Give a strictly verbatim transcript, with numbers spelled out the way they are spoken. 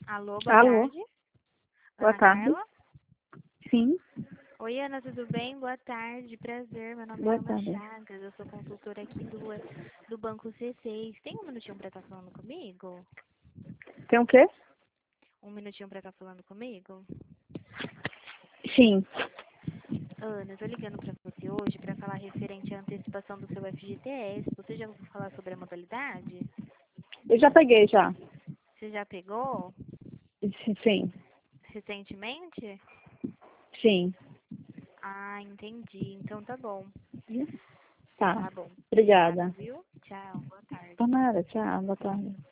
Alô, boa Alô, tarde. boa Ana tarde. Carla? Sim, Oi, Ana, tudo bem? Boa tarde, prazer. Meu nome é boa Ana tarde. Chagas, eu sou consultora aqui do, do Banco C seis. Tem um minutinho para estar falando comigo? Tem o quê? Um minutinho para estar falando comigo? Sim, Ana, eu tô ligando para você hoje para falar referente à antecipação do seu F G T S. Você já ouviu falar sobre a modalidade? eu já peguei já. Você já pegou Sim, recentemente? sim. Ah, entendi. Então tá bom. Tá, Tá bom. Obrigada, obrigada. viu? Tchau. Boa tarde. Por nada, tchau, boa tarde.